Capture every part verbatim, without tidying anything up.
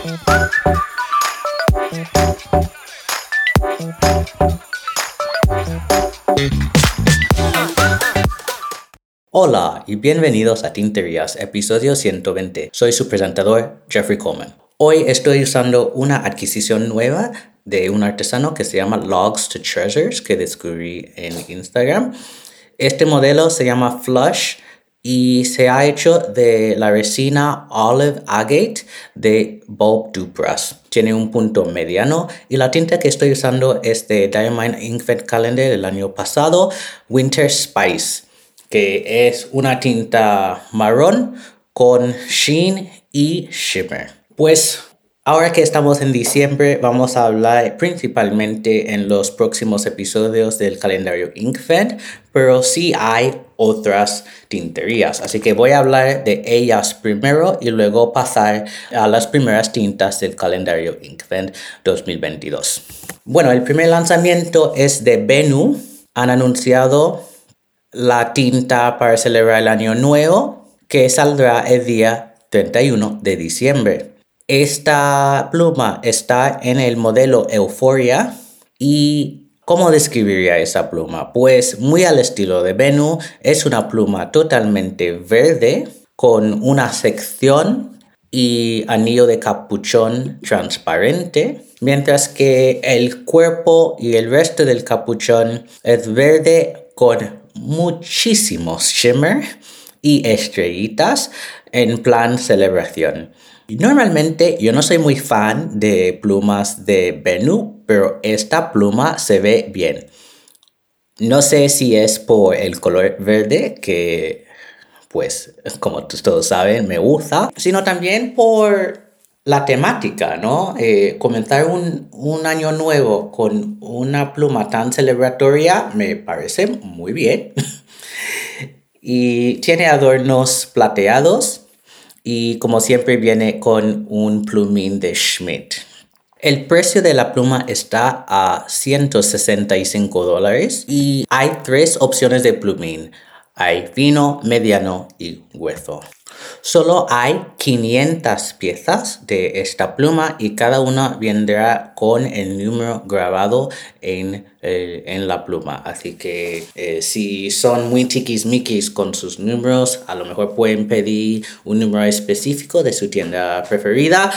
Hola y bienvenidos a Tinterías, episodio ciento veinte. Soy su presentador, Jeffrey Coleman. Hoy estoy usando una adquisición nueva de un artesano que se llama Logs to Treasures, que descubrí en Instagram. Este modelo se llama Flush y se ha hecho de la resina Olive Agate de Bulb Dupras. Tiene un punto mediano y la tinta que estoy usando es de Diamond Inkjet Calendar del año pasado, Winter Spice, que es una tinta marrón con sheen y shimmer. Pues ahora que estamos en diciembre, vamos a hablar principalmente en los próximos episodios del calendario Inkjet, pero sí hay otras tinterías, así que voy a hablar de ellas primero y luego pasar a las primeras tintas del calendario Inkjet dos mil veintidós. Bueno, el primer lanzamiento es de Benu. Han anunciado la tinta para celebrar el año nuevo, que saldrá el día treinta y uno de diciembre. Esta pluma está en el modelo Euphoria. ¿Y cómo describiría esa pluma? Pues muy al estilo de Benu, es una pluma totalmente verde con una sección y anillo de capuchón transparente, mientras que el cuerpo y el resto del capuchón es verde con muchísimos shimmer y estrellitas en plan celebración. Normalmente yo no soy muy fan de plumas de Benu, pero esta pluma se ve bien. No sé si es por el color verde, que pues como todos saben me gusta, sino también por la temática, ¿no? Eh, comenzar un, un año nuevo con una pluma tan celebratoria me parece muy bien. Y tiene adornos plateados y como siempre viene con un plumín de Schmidt. El precio de la pluma está a ciento sesenta y cinco dólares y hay tres opciones de plumín. Hay fino, mediano y grueso. Solo hay quinientas piezas de esta pluma y cada una vendrá con el número grabado en, eh, en la pluma. Así que eh, si son muy tiquismiquis con sus números, a lo mejor pueden pedir un número específico de su tienda preferida,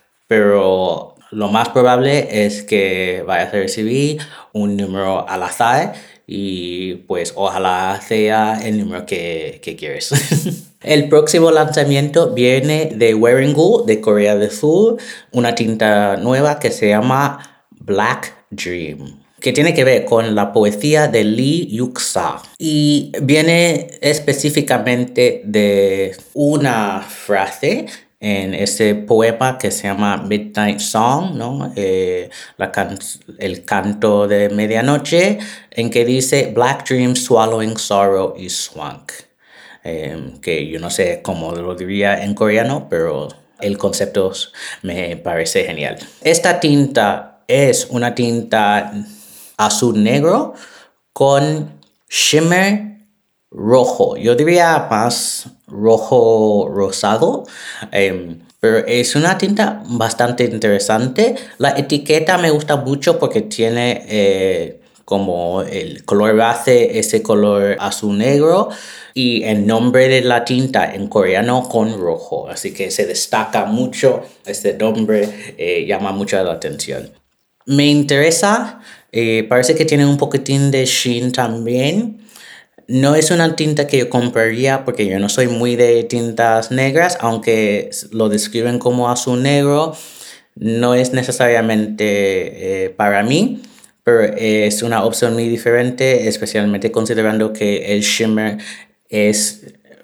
pero lo más probable es que vayas a recibir un número al azar y pues ojalá sea el número que, que quieres. El próximo lanzamiento viene de Wearingu de Corea del Sur, una tinta nueva que se llama Black Dream, que tiene que ver con la poesía de Lee Yuk-sa y viene específicamente de una frase en ese poema que se llama Midnight Song, ¿no? Eh, la can- el canto de medianoche, en que dice Black Dream swallowing sorrow is swank. Eh, que yo no sé cómo lo diría en coreano, pero el concepto me parece genial. Esta tinta es una tinta azul negro con shimmer rojo. Yo diría más rojo rosado, eh, pero es una tinta bastante interesante. La etiqueta me gusta mucho porque tiene eh, como el color base, ese color azul negro, y el nombre de la tinta en coreano con rojo. Así que se destaca mucho este nombre, eh, llama mucho la atención. Me interesa, eh, parece que tiene un poquitín de sheen también. No es una tinta que yo compraría porque yo no soy muy de tintas negras, aunque lo describen como azul negro. No es necesariamente eh, para mí, pero es una opción muy diferente, especialmente considerando que el shimmer es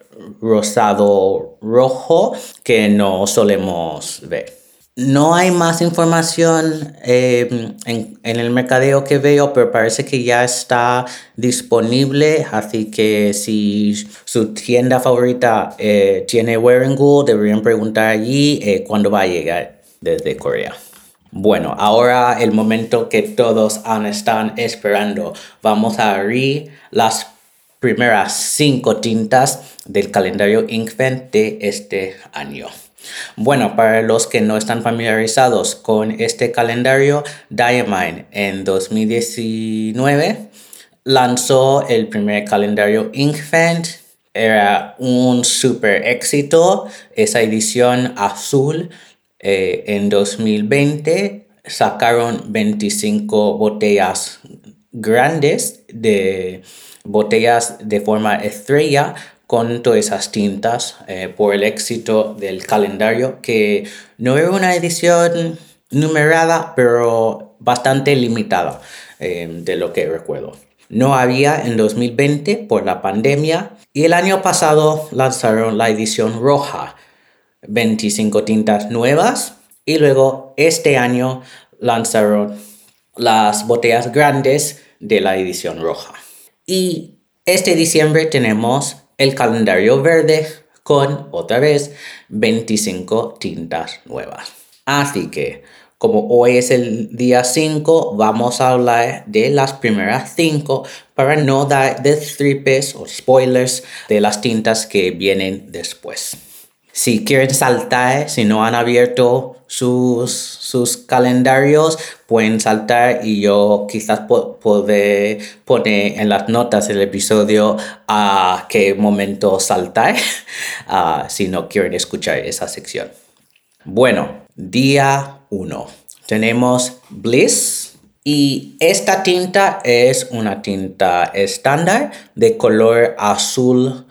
rosado rojo que no solemos ver. No hay más información eh, en, en el mercadeo que veo, pero parece que ya está disponible. Así que si su tienda favorita eh, tiene Wearingu, deberían preguntar allí eh, cuándo va a llegar desde Corea. Bueno, ahora el momento que todos han están esperando. Vamos a abrir las primeras cinco tintas del calendario Inkjet de este año. Bueno, para los que no están familiarizados con este calendario, Diamine en dos mil diecinueve lanzó el primer calendario Inkfant. Era un super éxito. Esa edición azul eh, en dos mil veinte sacaron veinticinco botellas grandes de botellas de forma estrella con todas esas tintas eh, por el éxito del calendario, que no era una edición numerada, pero bastante limitada eh, de lo que recuerdo. No había en dos mil veinte por la pandemia, y el año pasado lanzaron la edición roja, veinticinco tintas nuevas, y luego este año lanzaron las botellas grandes de la edición roja. Y este diciembre tenemos el calendario verde con otra vez veinticinco tintas nuevas. Así que, como hoy es el día cinco, vamos a hablar de las primeras cinco para no dar destripes o spoilers de las tintas que vienen después. Si quieren saltar, si no han abierto sus, sus calendarios, pueden saltar y yo quizás po- podré poner en las notas del episodio a qué momento saltar uh, si no quieren escuchar esa sección. Bueno, día uno. Tenemos Bliss. Y esta tinta es una tinta estándar de color azul,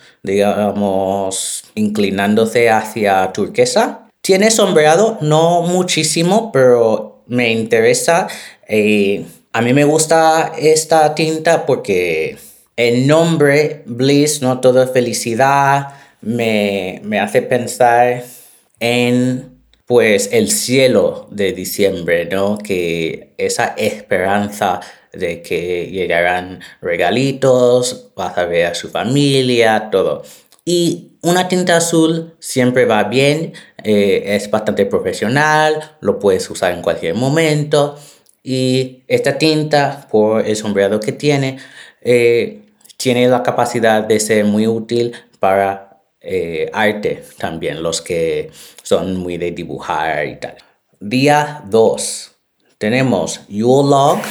digamos, inclinándose hacia turquesa. Tiene sombreado, no muchísimo, pero me interesa. Eh, a mí me gusta esta tinta porque el nombre Bliss, no todo es felicidad, me, me hace pensar en pues el cielo de diciembre, ¿no? Que esa esperanza de que llegarán regalitos, vas a ver a su familia, todo. Y una tinta azul siempre va bien, eh, es bastante profesional, lo puedes usar en cualquier momento. Y esta tinta, por el sombreado que tiene, eh, tiene la capacidad de ser muy útil para Eh, arte también, los que son muy de dibujar y tal. Día dos. Tenemos Yule Log,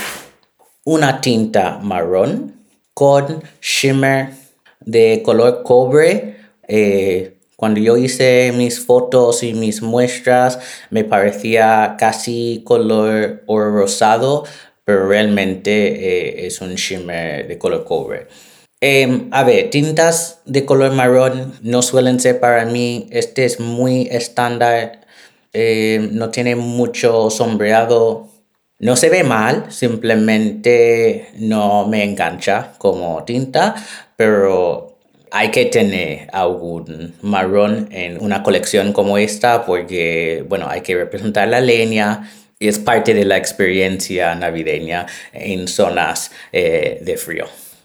una tinta marrón con shimmer de color cobre. Eh, cuando yo hice mis fotos y mis muestras me parecía casi color oro rosado, pero realmente eh, es un shimmer de color cobre. Eh, a ver, tintas de color marrón no suelen ser para mí. Este es muy estándar, eh, no tiene mucho sombreado. No se ve mal, simplemente no me engancha como tinta, pero hay que tener algún marrón en una colección como esta porque, bueno, hay que representar la leña y es parte de la experiencia navideña en zonas eh, de frío.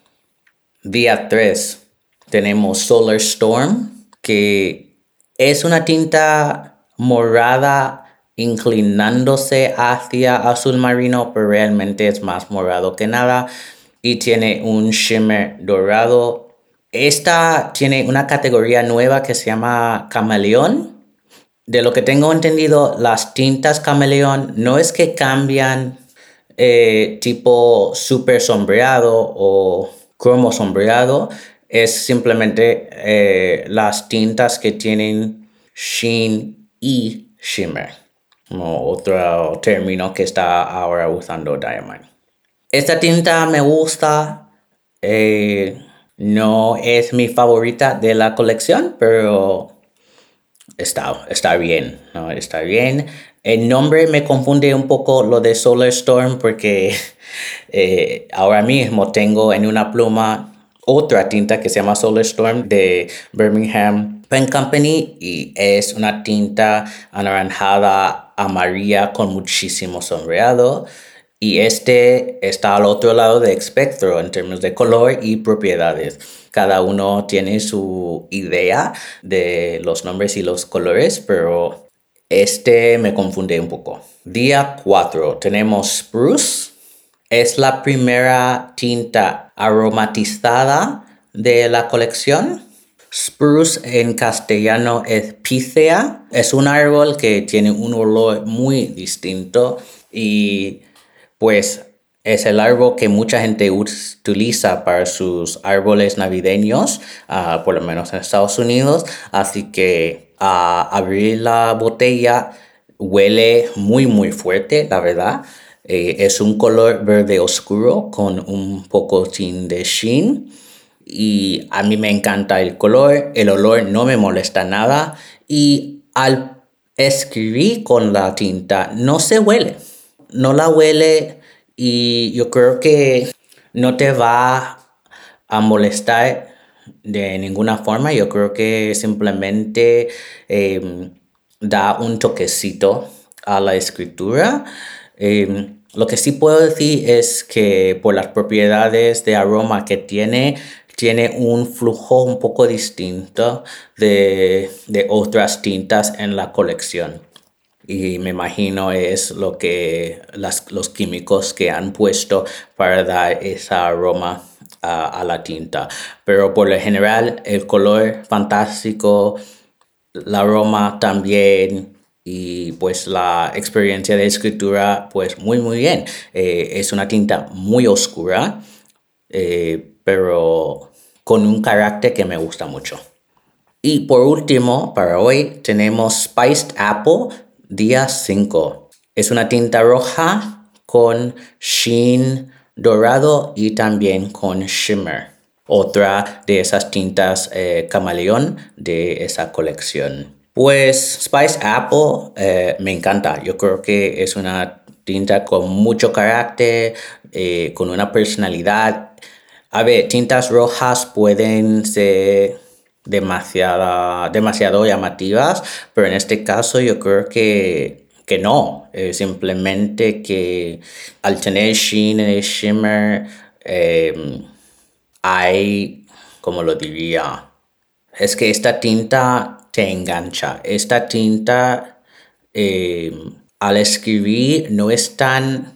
Día tres, tenemos Solar Storm, que es una tinta morada inclinándose hacia azul marino, pero realmente es más morado que nada y tiene un shimmer dorado. Esta tiene una categoría nueva que se llama camaleón. De lo que tengo entendido, las tintas camaleón no es que cambian eh, tipo super sombreado o cromo sombreado, es simplemente eh, las tintas que tienen sheen y shimmer, como otro término que está ahora usando Diamine. Esta tinta me gusta, eh, no es mi favorita de la colección, pero Está, está bien, ¿no? Está bien. El nombre me confunde un poco lo de Solar Storm porque eh, ahora mismo tengo en una pluma otra tinta que se llama Solar Storm de Birmingham Pen Company y es una tinta anaranjada amarilla con muchísimo sombreado. Y este está al otro lado del espectro en términos de color y propiedades. Cada uno tiene su idea de los nombres y los colores, pero este me confunde un poco. Día cuatro tenemos Spruce. Es la primera tinta aromatizada de la colección. Spruce en castellano es pícea. Es un árbol que tiene un olor muy distinto y pues es el árbol que mucha gente utiliza para sus árboles navideños, uh, por lo menos en Estados Unidos. Así que a uh, abrir la botella huele muy muy fuerte, la verdad. Eh, es un color verde oscuro con un poco de sheen. Y a mí me encanta el color, el olor no me molesta nada y al escribir con la tinta no se huele, no la huele y yo creo que no te va a molestar de ninguna forma. Yo creo que simplemente eh, da un toquecito a la escritura. Eh, lo que sí puedo decir es que por las propiedades de aroma que tiene, tiene un flujo un poco distinto de, de otras tintas en la colección. Y me imagino es lo que las, los químicos que han puesto para dar ese aroma a, a la tinta. Pero por lo general el color fantástico, el aroma también y pues la experiencia de escritura pues muy muy bien. Eh, es una tinta muy oscura, eh, pero con un carácter que me gusta mucho. Y por último, para hoy tenemos Spiced Apple día cinco. Es una tinta roja con sheen dorado y también con shimmer. Otra de esas tintas eh, camaleón de esa colección. Pues Spiced Apple eh, me encanta. Yo creo que es una tinta con mucho carácter, eh, con una personalidad. A ver, tintas rojas pueden ser demasiada, demasiado llamativas, pero en este caso yo creo que, que no. Eh, simplemente que al tener sheen y shimmer eh, hay, como lo diría, es que esta tinta te engancha. Esta tinta eh, al escribir no es tan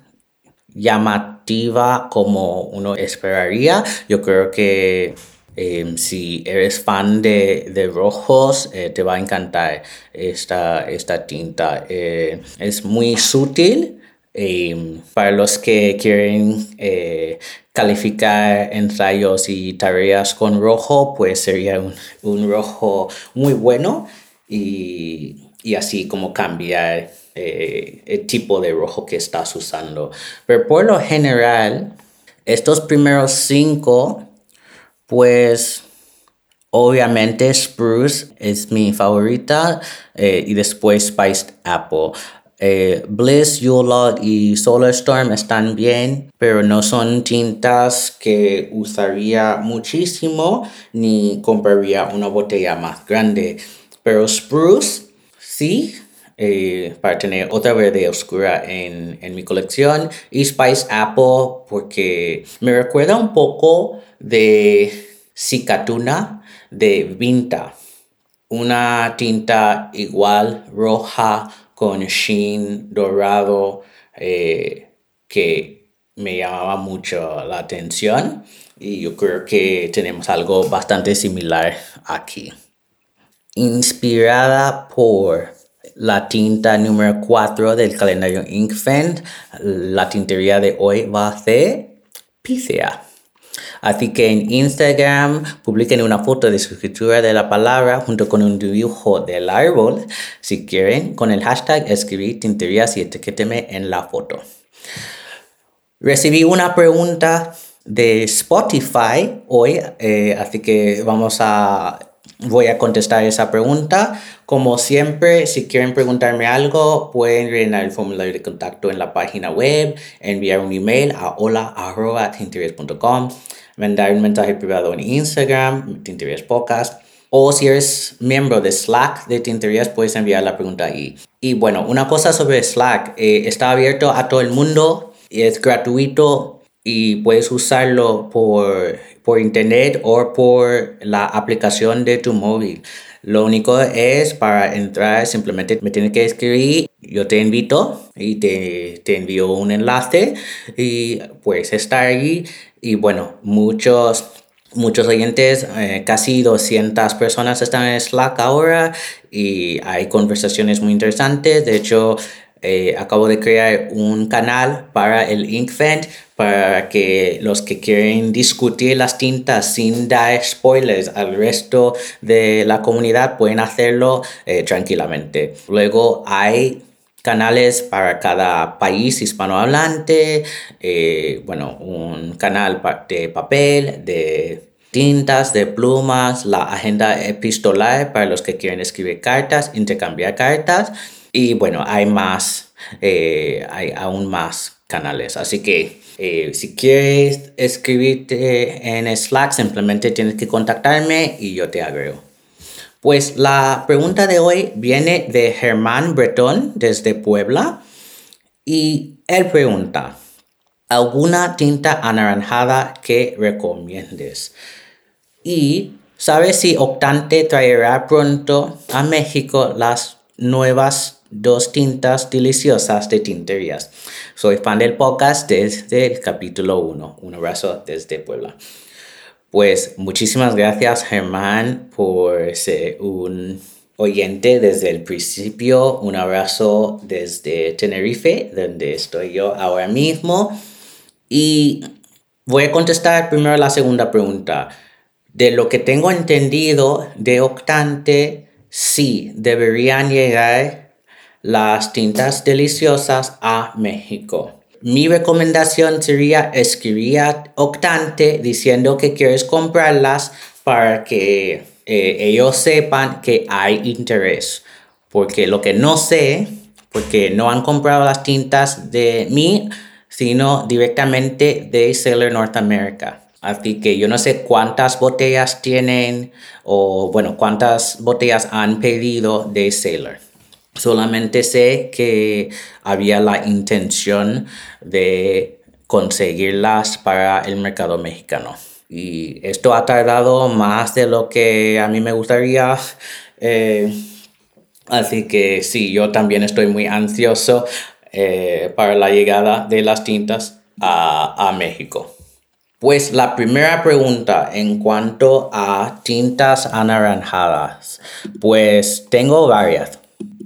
llamativa como uno esperaría. Yo creo que eh, si eres fan de, de rojos, eh, te va a encantar esta, esta tinta. Eh, es muy sutil. Eh, para los que quieren eh, calificar ensayos y tareas con rojo, pues sería un, un rojo muy bueno y, y así como cambiar eh, el tipo de rojo que estás usando. Pero por lo general, estos primeros cinco, pues obviamente Spruce es mi favorita eh, y después Spiced Apple. Eh, Bliss, Yule y Solar Storm están bien, pero no son tintas que usaría muchísimo ni compraría una botella más grande. Pero Spruce, sí, eh, para tener otra verde oscura en, en mi colección. Y Spiced Apple porque me recuerda un poco de Cicatuna de Vinta. Una tinta igual roja con sheen dorado eh, que me llamaba mucho la atención y yo creo que tenemos algo bastante similar aquí. Inspirada por la tinta número cuatro del calendario Inkfend, la tintería de hoy va a ser pícea. Así que en Instagram publiquen una foto de su escritura de la palabra junto con un dibujo del árbol, si quieren, con el hashtag escribir tinterías y etiquéteme en la foto. Recibí una pregunta de Spotify hoy, eh, así que vamos a, voy a contestar esa pregunta. Como siempre, si quieren preguntarme algo, pueden rellenar el formulario de contacto en la página web, enviar un email a hola arroba tinterías punto com, mandar un mensaje privado en Instagram, Tinterías Podcast, o si eres miembro de Slack de Tinterías, puedes enviar la pregunta ahí. Y bueno, una cosa sobre Slack, eh, está abierto a todo el mundo, es gratuito y puedes usarlo por, por internet o por la aplicación de tu móvil. Lo único es para entrar simplemente me tienes que escribir, yo te invito y te, te envío un enlace y puedes estar ahí. Y bueno, muchos muchos oyentes, eh, casi doscientas personas están en Slack ahora y hay conversaciones muy interesantes. De hecho, eh, acabo de crear un canal para el Inkvent para que los que quieren discutir las tintas sin dar spoilers al resto de la comunidad pueden hacerlo eh, tranquilamente. Luego hay canales para cada país hispanohablante, eh, bueno, un canal de papel, de tintas, de plumas, la agenda epistolar para los que quieren escribir cartas, intercambiar cartas y bueno, hay más, eh, hay aún más canales. Así que eh, si quieres escribirte en Slack, simplemente tienes que contactarme y yo te agrego. Pues la pregunta de hoy viene de Germán Bretón desde Puebla y él pregunta, ¿alguna tinta anaranjada que recomiendes? Y ¿sabes si Octante traerá pronto a México las nuevas dos tintas deliciosas de Tinterías? Soy fan del podcast desde el capítulo uno. Un abrazo desde Puebla. Pues muchísimas gracias, Germán, por ser un oyente desde el principio. Un abrazo desde Tenerife, donde estoy yo ahora mismo. Y voy a contestar primero la segunda pregunta. De lo que tengo entendido de Octante, sí, deberían llegar las tintas deliciosas a México. Mi recomendación sería escribir a Octante diciendo que quieres comprarlas para que eh, ellos sepan que hay interés. Porque lo que no sé, porque no han comprado las tintas de mí, sino directamente de Sailor North America. Así que yo no sé cuántas botellas tienen o, bueno, cuántas botellas han pedido de Sailor. Solamente sé que había la intención de conseguirlas para el mercado mexicano. Y esto ha tardado más de lo que a mí me gustaría. Eh, así que sí, yo también estoy muy ansioso eh, para la llegada de las tintas a, a México. Pues la primera pregunta en cuanto a tintas anaranjadas, pues tengo varias.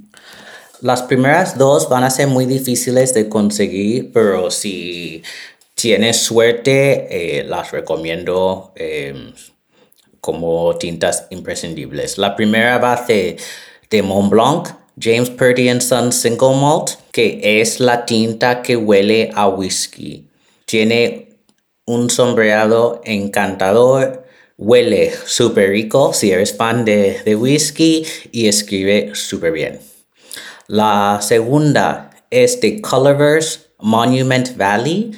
Las primeras dos van a ser muy difíciles de conseguir, pero si tienes suerte, eh, las recomiendo eh, como tintas imprescindibles. La primera va a ser de Montblanc, James Purdy and Son Single Malt, que es la tinta que huele a whisky. Tiene un sombreado encantador, huele súper rico si eres fan de, de whisky y escribe súper bien. La segunda es de Colorverse Monument Valley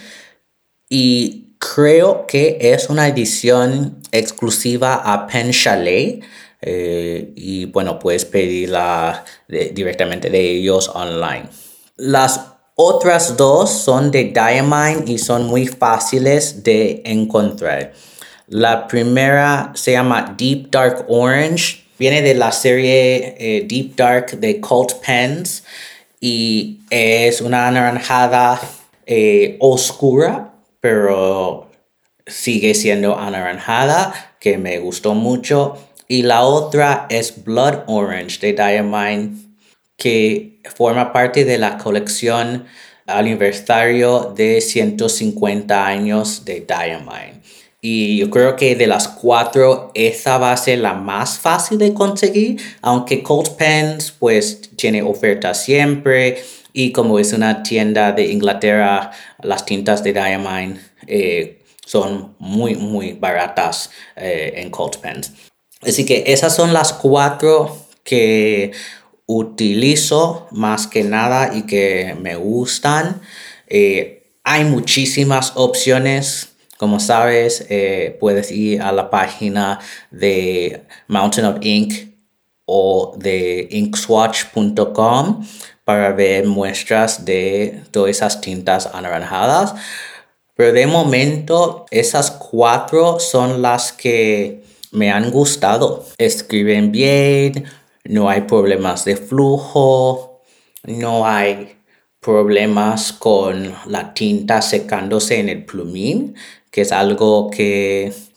y creo que es una edición exclusiva a Pen Chalet eh, y bueno, puedes pedirla de, directamente de ellos online. Las otras dos son de Diamine y son muy fáciles de encontrar. La primera se llama Deep Dark Orange. Viene de la serie eh, Deep Dark de Cult Pens y es una anaranjada eh, oscura, pero sigue siendo anaranjada, que me gustó mucho. Y la otra es Blood Orange de Diamine, que forma parte de la colección aniversario de ciento cincuenta años de Diamine. Y yo creo que de las cuatro, esa va a ser la más fácil de conseguir, aunque Colt Pens pues tiene ofertas siempre y como es una tienda de Inglaterra, las tintas de Diamine eh, son muy muy baratas eh, en Colt Pens. Así que esas son las cuatro que utilizo más que nada y que me gustan. Eh, hay muchísimas opciones. Como sabes, eh, puedes ir a la página de Mountain of Ink o de inkswatch punto com para ver muestras de todas esas tintas anaranjadas. Pero de momento, esas cuatro son las que me han gustado. Escriben bien, no hay problemas de flujo, no hay problemas con la tinta secándose en el plumín, que es algo que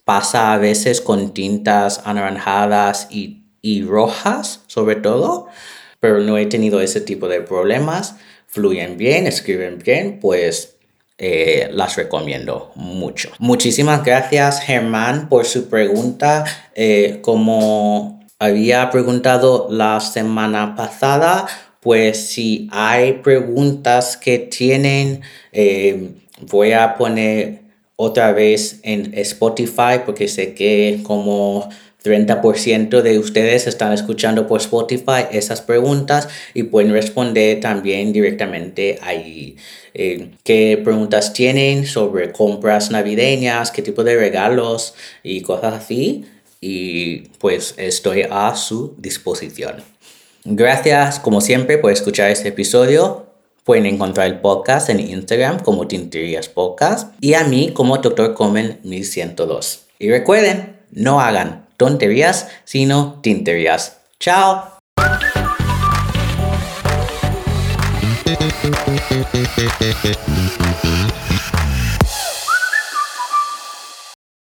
pasa a veces con tintas anaranjadas y, y rojas, sobre todo, pero no he tenido ese tipo de problemas. Fluyen bien, escriben bien, pues eh, las recomiendo mucho. Muchísimas gracias, Germán, por su pregunta. Eh, como había preguntado la semana pasada, pues si hay preguntas que tienen, eh, voy a poner otra vez en Spotify porque sé que como treinta por ciento de ustedes están escuchando por Spotify esas preguntas y pueden responder también directamente ahí. Eh, ¿Qué preguntas tienen sobre compras navideñas? ¿Qué tipo de regalos? Y cosas así. Y pues estoy a su disposición. Gracias, como siempre, por escuchar este episodio. Pueden encontrar el podcast en Instagram como Tinterías Podcast y a mí como doctor Comen mil ciento dos. Y recuerden, no hagan tonterías, sino tinterías. ¡Chao!